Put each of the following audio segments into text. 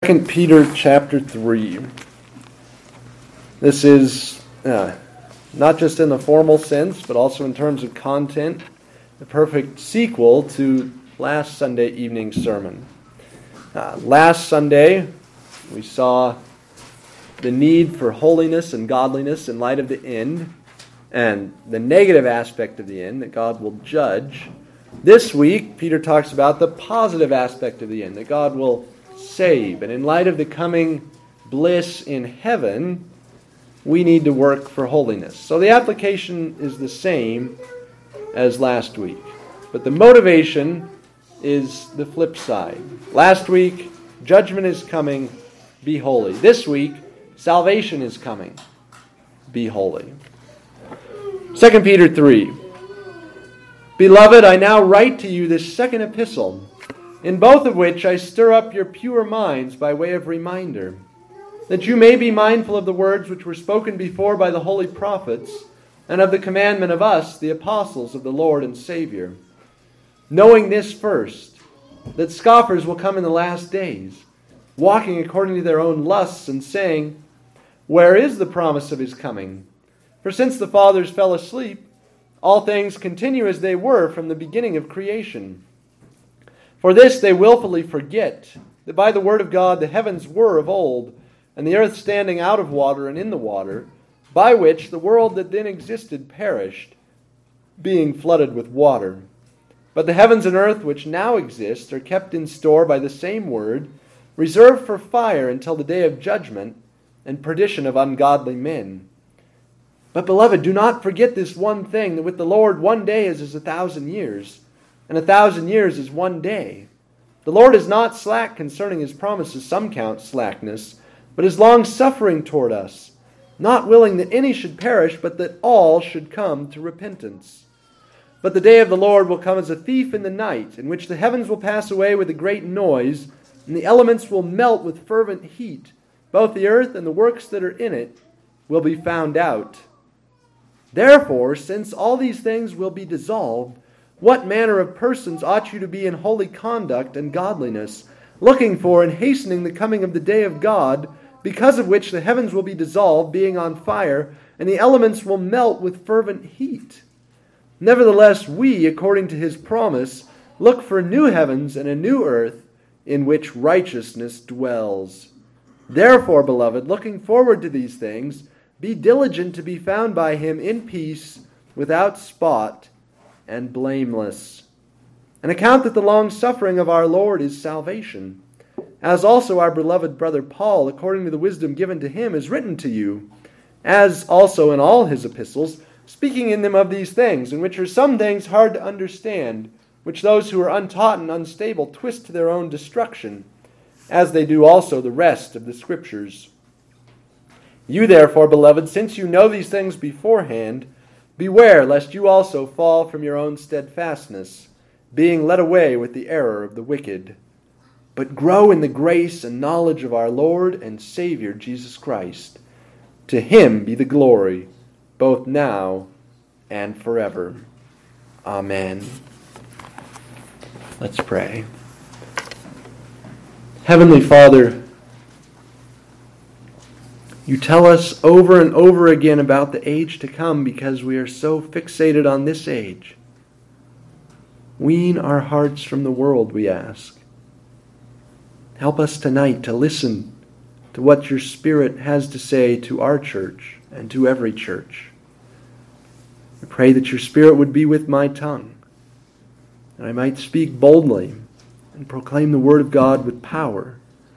2 Peter chapter 3. This is not just in the formal sense, but also in terms of content, the perfect sequel to last Sunday evening sermon. Last Sunday, we saw the need for holiness and godliness in light of the end, and the negative aspect of the end, that God will judge. This week, Peter talks about the positive aspect of the end, that God will save. And in light of the coming bliss in heaven, we need to work for holiness. So the application is the same as last week. But the motivation is the flip side. Last week, judgment is coming, be holy. This week, salvation is coming, be holy. 2 Peter 3. Beloved, I now write to you this second epistle, in both of which I stir up your pure minds by way of reminder, that you may be mindful of the words which were spoken before by the holy prophets, and of the commandment of us, the apostles of the Lord and Savior. Knowing this first, that scoffers will come in the last days, walking according to their own lusts, and saying, where is the promise of his coming? For since the fathers fell asleep, all things continue as they were from the beginning of creation. For this they willfully forget, that by the word of God the heavens were of old, and the earth standing out of water and in the water, by which the world that then existed perished, being flooded with water. But the heavens and earth which now exist are kept in store by the same word, reserved for fire until the day of judgment and perdition of ungodly men. But beloved, do not forget this one thing, that with the Lord 1 day is as 1,000 years, and 1,000 years is 1 day. The Lord is not slack concerning his promises, some count slackness, but is long-suffering toward us, not willing that any should perish, but that all should come to repentance. But the day of the Lord will come as a thief in the night, in which the heavens will pass away with a great noise, and the elements will melt with fervent heat. Both the earth and the works that are in it will be found out. Therefore, since all these things will be dissolved, what manner of persons ought you to be in holy conduct and godliness, looking for and hastening the coming of the day of God, because of which the heavens will be dissolved, being on fire, and the elements will melt with fervent heat? Nevertheless, we, according to his promise, look for new heavens and a new earth, in which righteousness dwells. Therefore, beloved, looking forward to these things, be diligent to be found by him in peace, without spot, and blameless. And account that the long-suffering of our Lord is salvation, as also our beloved brother Paul, according to the wisdom given to him, is written to you, as also in all his epistles, speaking in them of these things, in which are some things hard to understand, which those who are untaught and unstable twist to their own destruction, as they do also the rest of the Scriptures. You therefore, beloved, since you know these things beforehand, beware lest you also fall from your own steadfastness, being led away with the error of the wicked. But grow in the grace and knowledge of our Lord and Savior Jesus Christ. To him be the glory, both now and forever. Amen. Let's pray. Heavenly Father, you tell us over and over again about the age to come because we are so fixated on this age. Wean our hearts from the world, we ask. Help us tonight to listen to what your Spirit has to say to our church and to every church. I pray that your Spirit would be with my tongue, that I might speak boldly and proclaim the Word of God with power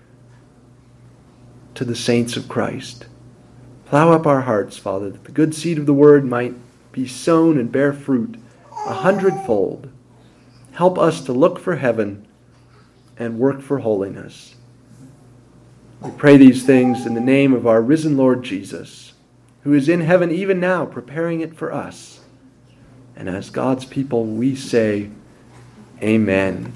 to the saints of Christ. Plow up our hearts, Father, that the good seed of the Word might be sown and bear fruit 100-fold. Help us to look for heaven and work for holiness. We pray these things in the name of our risen Lord Jesus, who is in heaven even now, preparing it for us. And as God's people, we say, Amen.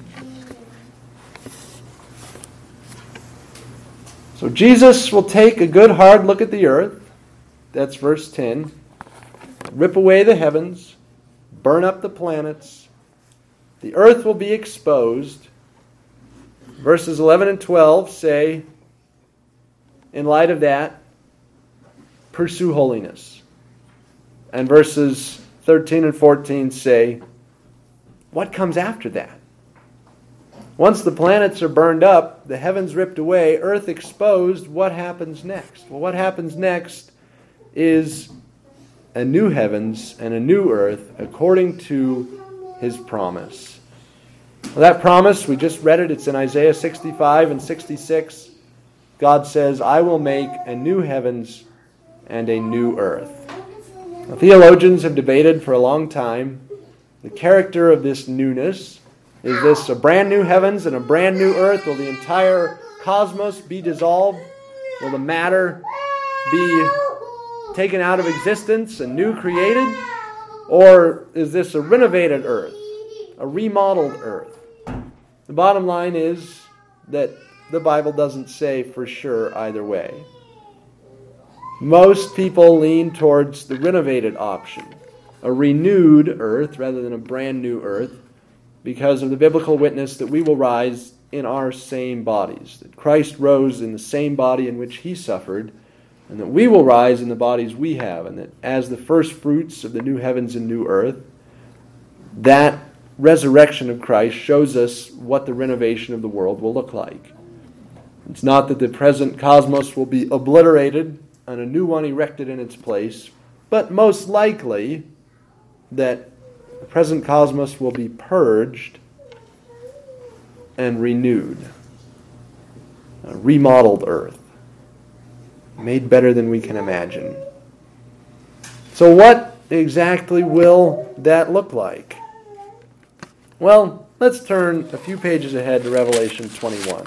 So Jesus will take a good hard look at the earth. That's verse 10. Rip away the heavens, burn up the planets. The earth will be exposed. Verses 11 and 12 say, in light of that, pursue holiness. And verses 13 and 14 say, what comes after that? Once the planets are burned up, the heavens ripped away, earth exposed, what happens next? Well, what happens next is a new heavens and a new earth according to his promise. Well, that promise, we just read it, it's in Isaiah 65 and 66. God says, I will make a new heavens and a new earth. Now, theologians have debated for a long time the character of this newness. Is this a brand new heavens and a brand new earth? Will the entire cosmos be dissolved? Will the matter be taken out of existence and new created? Or is this a renovated earth, a remodeled earth? The bottom line is that the Bible doesn't say for sure either way. Most people lean towards the renovated option, a renewed earth rather than a brand new earth, because of the biblical witness that we will rise in our same bodies, that Christ rose in the same body in which he suffered, and that we will rise in the bodies we have, and that as the first fruits of the new heavens and new earth, that resurrection of Christ shows us what the renovation of the world will look like. It's not that the present cosmos will be obliterated and a new one erected in its place, but most likely that the present cosmos will be purged and renewed. A remodeled earth, made better than we can imagine. So what exactly will that look like? Well, let's turn a few pages ahead to Revelation 21.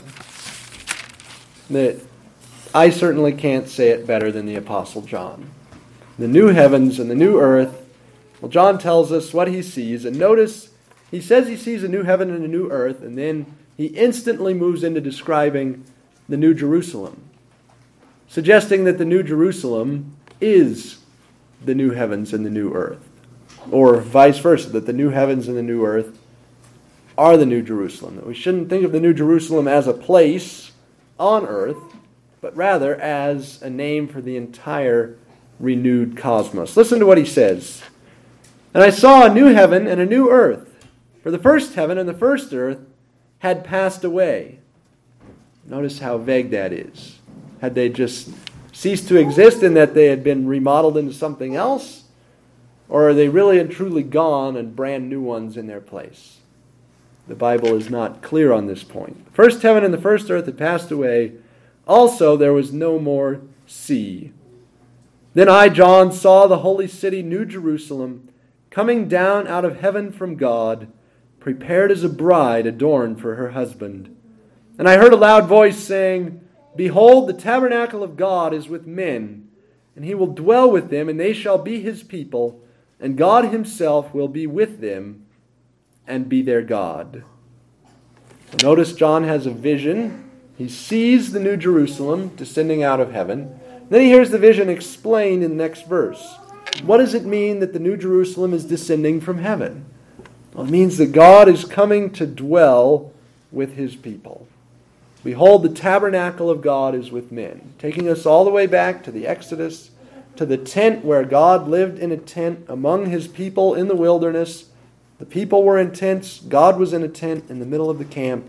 I certainly can't say it better than the Apostle John. The new heavens and the new earth. Well, John tells us what he sees, and notice he says he sees a new heaven and a new earth, and then he instantly moves into describing the New Jerusalem, suggesting that the New Jerusalem is the new heavens and the new earth, or vice versa, that the new heavens and the new earth are the New Jerusalem, that we shouldn't think of the New Jerusalem as a place on earth, but rather as a name for the entire renewed cosmos. Listen to what he says. And I saw a new heaven and a new earth, for the first heaven and the first earth had passed away. Notice how vague that is. Had they just ceased to exist in that they had been remodeled into something else? Or are they really and truly gone and brand new ones in their place? The Bible is not clear on this point. The first heaven and the first earth had passed away. Also there was no more sea. Then I, John, saw the holy city, New Jerusalem, coming down out of heaven from God, prepared as a bride adorned for her husband. And I heard a loud voice saying, Behold, the tabernacle of God is with men, and he will dwell with them, and they shall be his people, and God himself will be with them and be their God. Notice John has a vision. He sees the New Jerusalem descending out of heaven. Then he hears the vision explained in the next verse. What does it mean that the New Jerusalem is descending from heaven? Well, it means that God is coming to dwell with his people. Behold, the tabernacle of God is with men, taking us all the way back to the Exodus, to the tent where God lived in a tent among his people in the wilderness. The people were in tents. God was in a tent in the middle of the camp.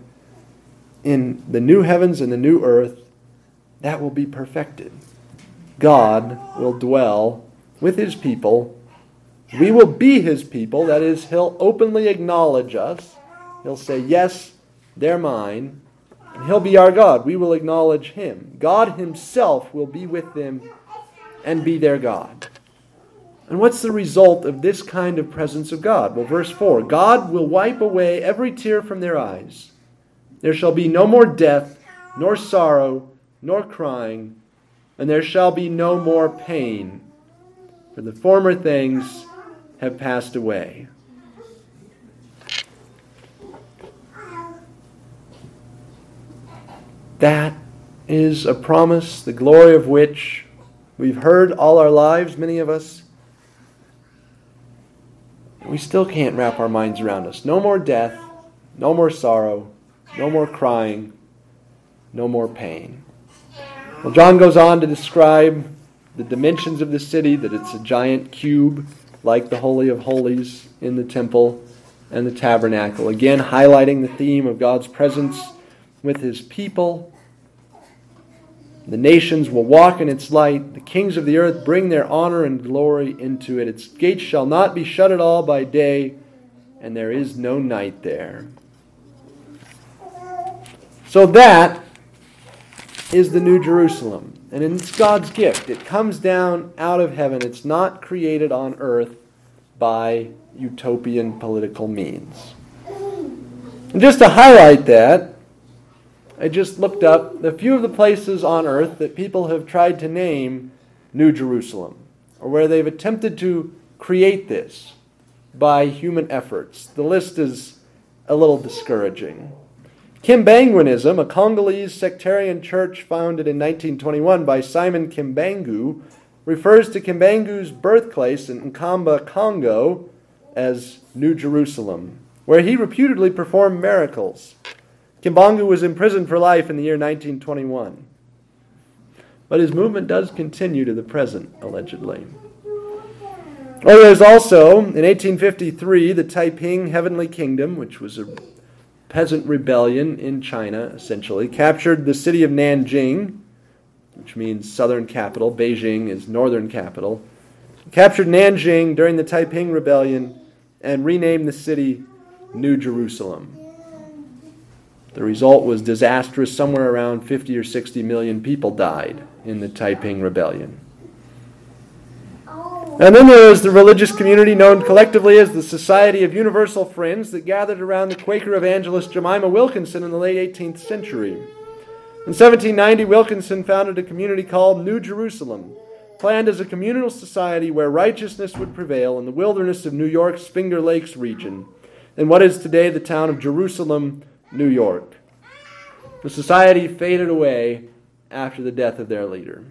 In the new heavens and the new earth, that will be perfected. God will dwell with his people. We will be his people. That is, he'll openly acknowledge us. He'll say, yes, they're mine. And he'll be our God. We will acknowledge him. God himself will be with them and be their God. And what's the result of this kind of presence of God? Well, verse 4, God will wipe away every tear from their eyes. There shall be no more death, nor sorrow, nor crying, and there shall be no more pain, for the former things have passed away. That is a promise, the glory of which we've heard all our lives, many of us. We still can't wrap our minds around us. No more death, no more sorrow, no more crying, no more pain. Well, John goes on to describe the dimensions of the city, that it's a giant cube like the Holy of Holies in the temple and the tabernacle. Again, highlighting the theme of God's presence with his people. The nations will walk in its light. The kings of the earth bring their honor and glory into it. Its gates shall not be shut at all by day, and there is no night there. So that is the New Jerusalem. And it's God's gift. It comes down out of heaven. It's not created on earth by utopian political means. And just to highlight that, I just looked up a few of the places on earth that people have tried to name New Jerusalem, or where they've attempted to create this by human efforts. The list is a little discouraging. Kimbanguanism, a Congolese sectarian church founded in 1921 by Simon Kimbangu, refers to Kimbangu's birthplace in Nkamba, Congo, as New Jerusalem, where he reputedly performed miracles. Kimbangu was imprisoned for life in the year 1921. But his movement does continue to the present, allegedly. Or there's also, in 1853, the Taiping Heavenly Kingdom, which was a peasant rebellion in China, essentially, captured the city of Nanjing, which means southern capital. Beijing is northern capital. Captured Nanjing during the Taiping Rebellion and renamed the city New Jerusalem. The result was disastrous. Somewhere around 50 or 60 million people died in the Taiping Rebellion. And then there is the religious community known collectively as the Society of Universal Friends that gathered around the Quaker evangelist Jemima Wilkinson in the late 18th century. In 1790, Wilkinson founded a community called New Jerusalem, planned as a communal society where righteousness would prevail in the wilderness of New York's Finger Lakes region, in what is today the town of Jerusalem, New York. The society faded away after the death of their leader.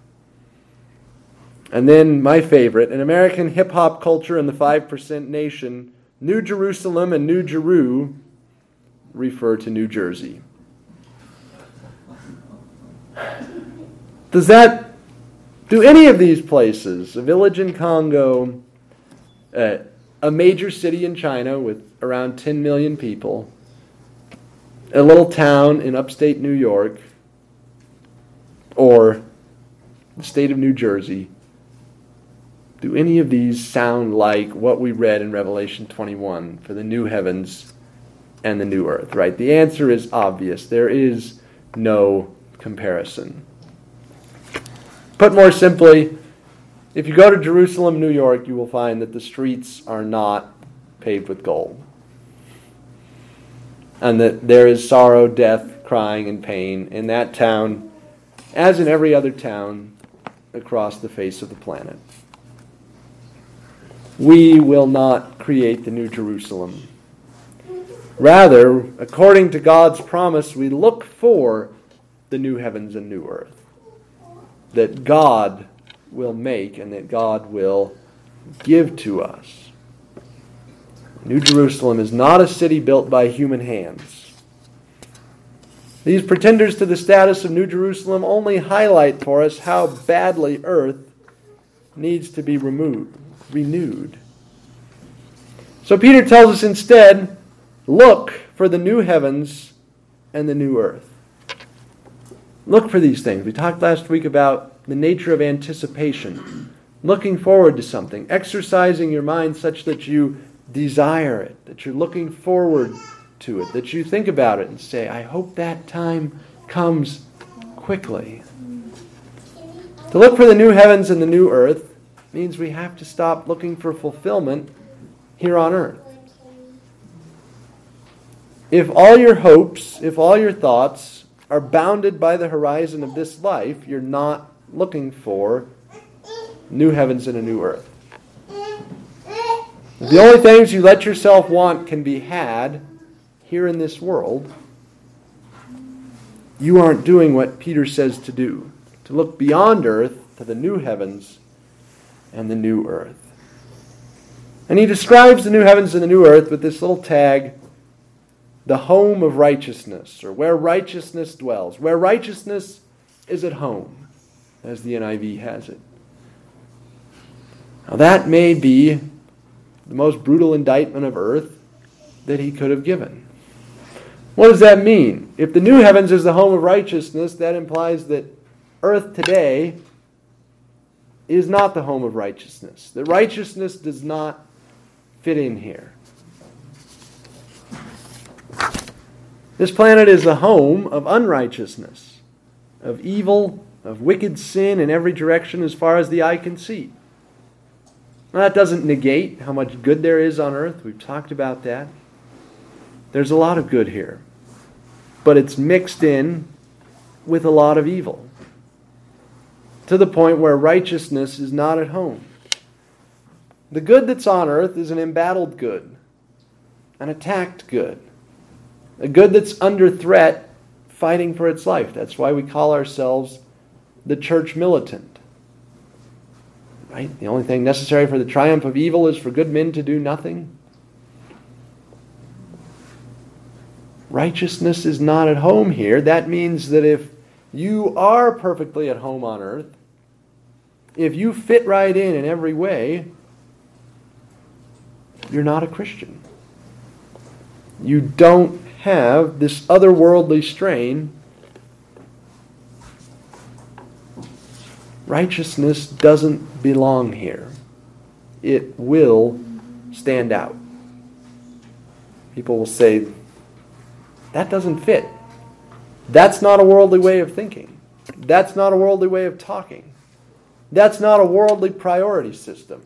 And then my favorite, in American hip-hop culture and the 5% Nation, New Jerusalem and New Jeru refer to New Jersey. Do any of these places, a village in Congo, a major city in China with around 10 million people, a little town in upstate New York, or the state of New Jersey, do any of these sound like what we read in Revelation 21 for the new heavens and the new earth, right? The answer is obvious. There is no comparison. Put more simply, if you go to Jerusalem, New York, you will find that the streets are not paved with gold. And that there is sorrow, death, crying, and pain in that town, as in every other town across the face of the planet. We will not create the New Jerusalem. Rather, according to God's promise, we look for the new heavens and new earth that God will make and that God will give to us. New Jerusalem is not a city built by human hands. These pretenders to the status of New Jerusalem only highlight for us how badly earth needs to be renewed. So Peter tells us instead, look for the new heavens and the new earth. Look for these things. We talked last week about the nature of anticipation, looking forward to something, exercising your mind such that you desire it, that you're looking forward to it, that you think about it and say, I hope that time comes quickly. To look for the new heavens and the new earth means we have to stop looking for fulfillment here on earth. If all your hopes, if all your thoughts are bounded by the horizon of this life, you're not looking for new heavens and a new earth. If the only things you let yourself want can be had here in this world, you aren't doing what Peter says to do, to look beyond earth to the new heavens and the new earth. And he describes the new heavens and the new earth with this little tag, the home of righteousness, or where righteousness dwells, where righteousness is at home, as the NIV has it. Now that may be the most brutal indictment of earth that he could have given. What does that mean? If the new heavens is the home of righteousness, that implies that earth today is not the home of righteousness. That righteousness does not fit in here. This planet is the home of unrighteousness, of evil, of wicked sin in every direction as far as the eye can see. Now, that doesn't negate how much good there is on earth. We've talked about that. There's a lot of good here. But it's mixed in with a lot of evil, to the point where righteousness is not at home. The good that's on earth is an embattled good, an attacked good, a good that's under threat, fighting for its life. That's why we call ourselves the church militant. Right? The only thing necessary for the triumph of evil is for good men to do nothing. Righteousness is not at home here. That means that if you are perfectly at home on earth, if you fit right in every way, you're not a Christian. You don't have this otherworldly strain. Righteousness doesn't belong here. It will stand out. People will say, that doesn't fit. That's not a worldly way of thinking. That's not a worldly way of talking. That's not a worldly priority system.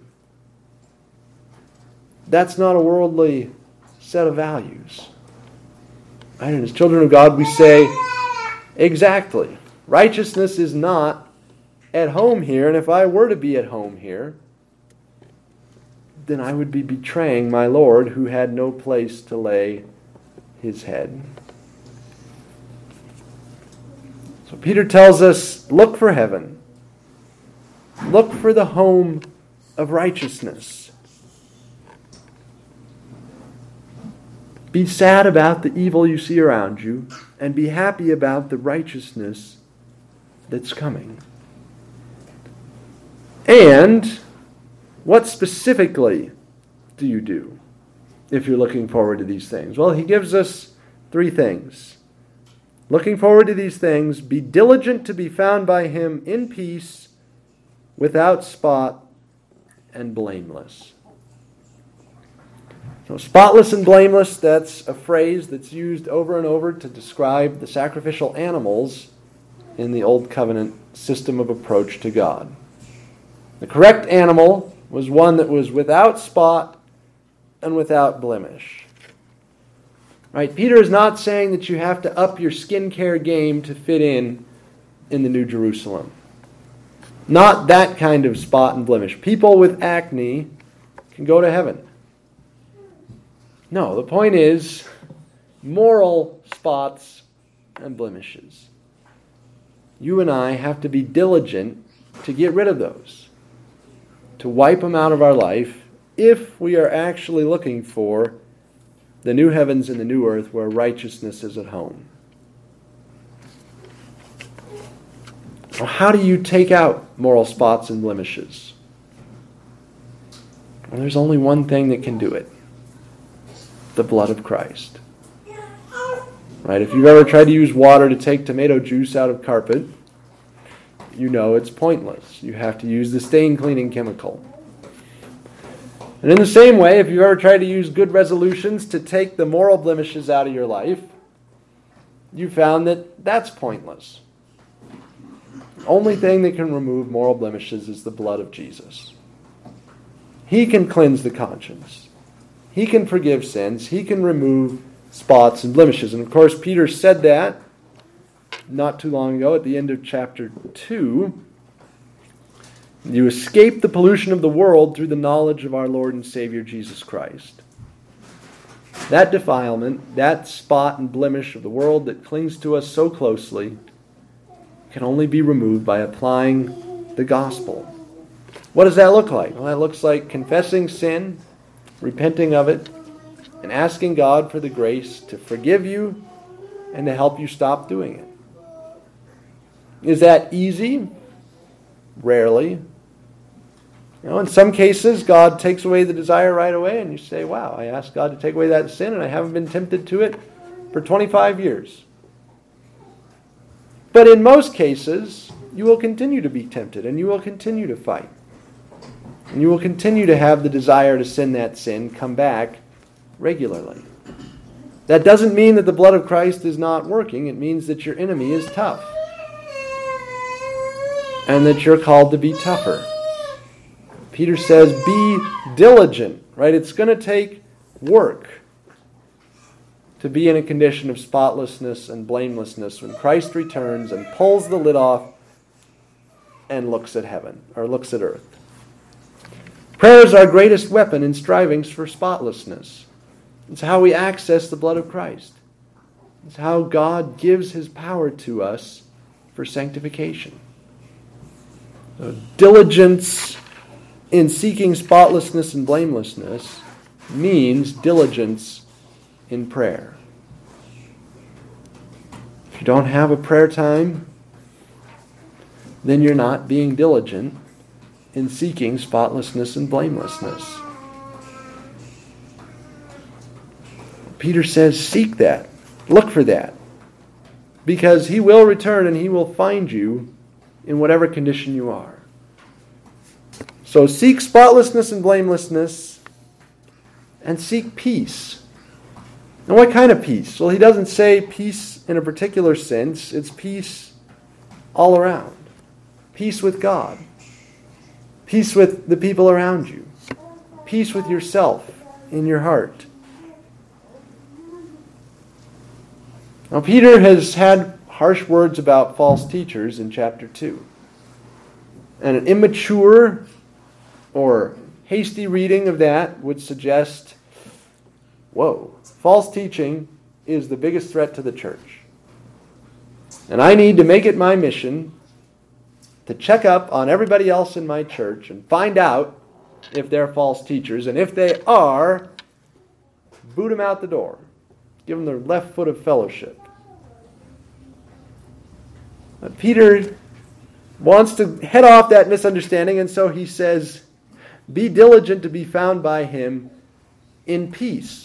That's not a worldly set of values. Right? And as children of God, we say, exactly. Righteousness is not at home here, and if I were to be at home here, then I would be betraying my Lord who had no place to lay his head. So Peter tells us, look for heaven. Look for the home of righteousness. Be sad about the evil you see around you, and be happy about the righteousness that's coming. And what specifically do you do if you're looking forward to these things? Well, he gives us 3 things. Looking forward to these things, be diligent to be found by him in peace, without spot, and blameless. So spotless and blameless, that's a phrase that's used over and over to describe the sacrificial animals in the Old Covenant system of approach to God. The correct animal was one that was without spot and without blemish. Right? Peter is not saying that you have to up your skincare game to fit in the New Jerusalem. Not that kind of spot and blemish. People with acne can go to heaven. No, the point is moral spots and blemishes. You and I have to be diligent to get rid of those, to wipe them out of our life, if we are actually looking for the new heavens and the new earth where righteousness is at home. Well, how do you take out moral spots and blemishes? Well, there's only one thing that can do it. The blood of Christ. Right? If you've ever tried to use water to take tomato juice out of carpet, you know it's pointless. You have to use the stain cleaning chemical. And in the same way, if you've ever tried to use good resolutions to take the moral blemishes out of your life, you found that that's pointless. The only thing that can remove moral blemishes is the blood of Jesus. He can cleanse the conscience. He can forgive sins. He can remove spots and blemishes. And of course, Peter said that not too long ago at the end of chapter 2. You escape the pollution of the world through the knowledge of our Lord and Savior Jesus Christ. That defilement, that spot and blemish of the world that clings to us so closely, can only be removed by applying the gospel. What does that look like? Well, that looks like confessing sin, repenting of it, and asking God for the grace to forgive you and to help you stop doing it. Is that easy? Rarely. In some cases, God takes away the desire right away, and you say, wow, I asked God to take away that sin, and I haven't been tempted to it for 25 years. But in most cases, you will continue to be tempted, and you will continue to fight. And you will continue to have the desire to sin that sin come back regularly. That doesn't mean that the blood of Christ is not working. It means that your enemy is tough. And that you're called to be tougher. Peter says, be diligent, right? It's going to take work to be in a condition of spotlessness and blamelessness when Christ returns and pulls the lid off and looks at heaven, or looks at earth. Prayer is our greatest weapon in strivings for spotlessness. It's how we access the blood of Christ. It's how God gives His power to us for sanctification. So diligence in seeking spotlessness and blamelessness means diligence in prayer. If you don't have a prayer time, then you're not being diligent in seeking spotlessness and blamelessness. Peter says, seek that. Look for that. Because He will return and He will find you in whatever condition you are. So seek spotlessness and blamelessness, and seek peace. And what kind of peace? Well, he doesn't say peace in a particular sense. It's peace all around. Peace with God. Peace with the people around you. Peace with yourself in your heart. Now, Peter has had harsh words about false teachers in chapter 2. And an immature or hasty reading of that would suggest, whoa, false teaching is the biggest threat to the church. And I need to make it my mission to check up on everybody else in my church and find out if they're false teachers. And if they are, boot them out the door. Give them their left foot of fellowship. But Peter wants to head off that misunderstanding, and so he says, be diligent to be found by Him in peace.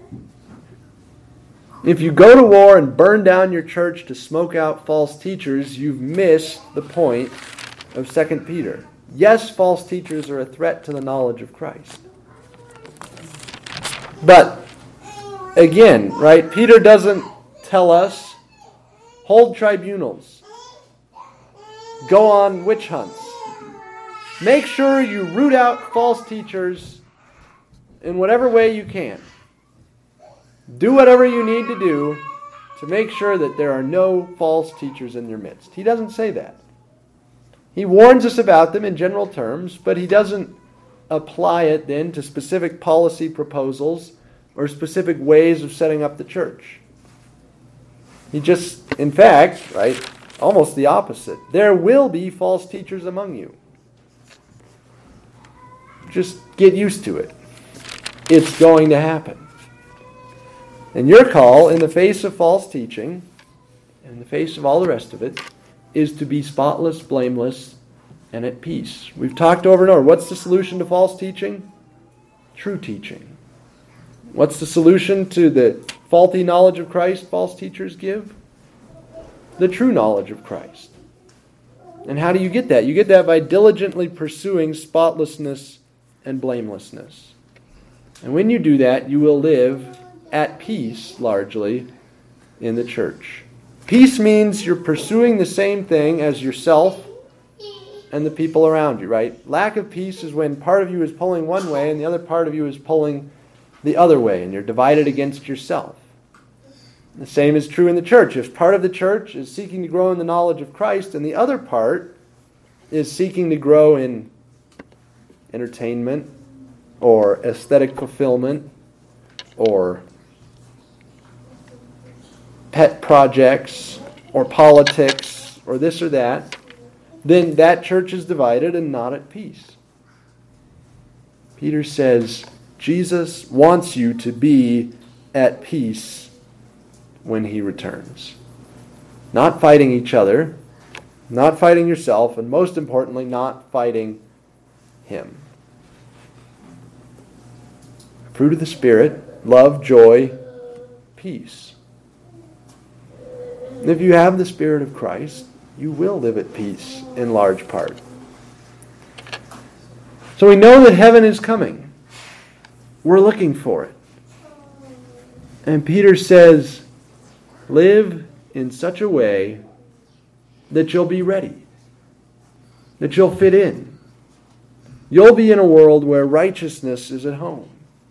If you go to war and burn down your church to smoke out false teachers, you've missed the point of 2 Peter. Yes, false teachers are a threat to the knowledge of Christ. But, again, right, Peter doesn't tell us, hold tribunals. Go on witch hunts. Make sure you root out false teachers in whatever way you can. Do whatever you need to do to make sure that there are no false teachers in your midst. He doesn't say that. He warns us about them in general terms, but he doesn't apply it then to specific policy proposals or specific ways of setting up the church. He just, in fact, right, almost the opposite. There will be false teachers among you. Just get used to it. It's going to happen. And your call in the face of false teaching, in the face of all the rest of it, is to be spotless, blameless, and at peace. We've talked over and over. What's the solution to false teaching? True teaching. What's the solution to the faulty knowledge of Christ false teachers give? The true knowledge of Christ. And how do you get that? You get that by diligently pursuing spotlessness and blamelessness. And when you do that, you will live at peace, largely, in the church. Peace means you're pursuing the same thing as yourself and the people around you, right? Lack of peace is when part of you is pulling one way and the other part of you is pulling the other way, and you're divided against yourself. The same is true in the church. If part of the church is seeking to grow in the knowledge of Christ and the other part is seeking to grow in entertainment or aesthetic fulfillment or pet projects or politics or this or that, then that church is divided and not at peace. Peter says Jesus wants you to be at peace when He returns. Not fighting each other, Not fighting yourself, and most importantly, not fighting Him. Fruit of the Spirit, love, joy, peace. And if you have the Spirit of Christ, you will live at peace in large part. So we know that heaven is coming. We're looking for it. And Peter says, live in such a way that you'll be ready, that you'll fit in. You'll be in a world where righteousness is at home.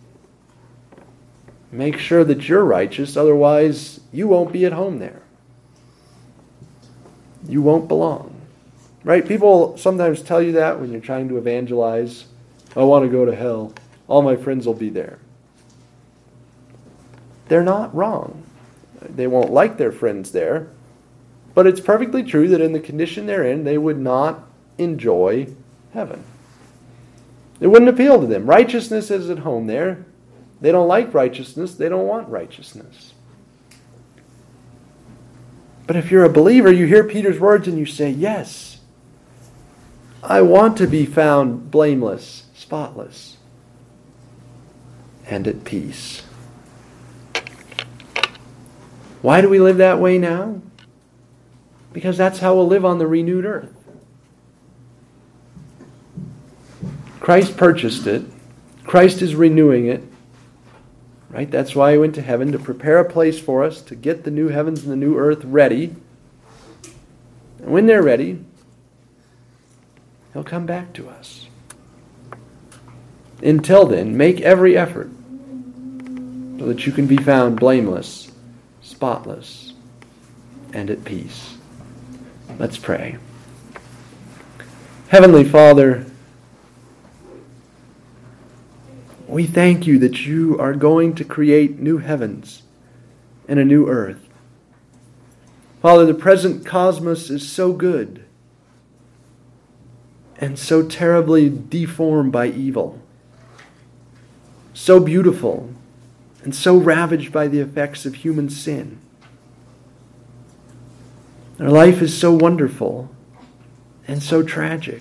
Make sure that you're righteous, otherwise you won't be at home there. You won't belong. Right? People sometimes tell you that when you're trying to evangelize. I want to go to hell. All my friends will be there. They're not wrong. They won't like their friends there. But it's perfectly true that in the condition they're in, they would not enjoy heaven. It wouldn't appeal to them. Righteousness is at home there. They don't like righteousness. They don't want righteousness. But if you're a believer, you hear Peter's words and you say, yes, I want to be found blameless, spotless, and at peace. Why do we live that way now? Because that's how we'll live on the renewed earth. Christ purchased it. Christ is renewing it. Right? That's why He went to heaven, to prepare a place for us, to get the new heavens and the new earth ready. And when they're ready, He'll come back to us. Until then, make every effort so that you can be found blameless, spotless, and at peace. Let's pray. Heavenly Father, we thank You that You are going to create new heavens and a new earth. Father, the present cosmos is so good and so terribly deformed by evil, so beautiful and so ravaged by the effects of human sin. Our life is so wonderful and so tragic.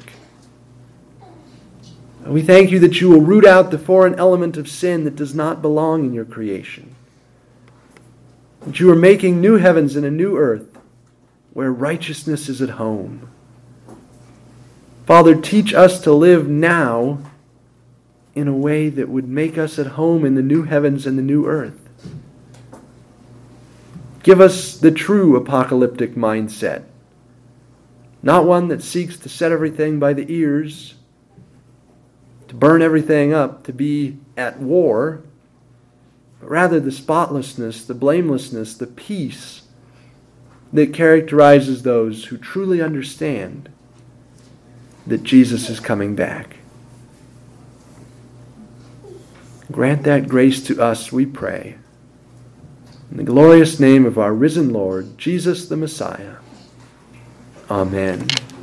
We thank You that You will root out the foreign element of sin that does not belong in Your creation. That You are making new heavens and a new earth where righteousness is at home. Father, teach us to live now in a way that would make us at home in the new heavens and the new earth. Give us the true apocalyptic mindset, not one that seeks to set everything by the ears, to burn everything up, to be at war, but rather the spotlessness, the blamelessness, the peace that characterizes those who truly understand that Jesus is coming back. Grant that grace to us, we pray. In the glorious name of our risen Lord, Jesus the Messiah. Amen.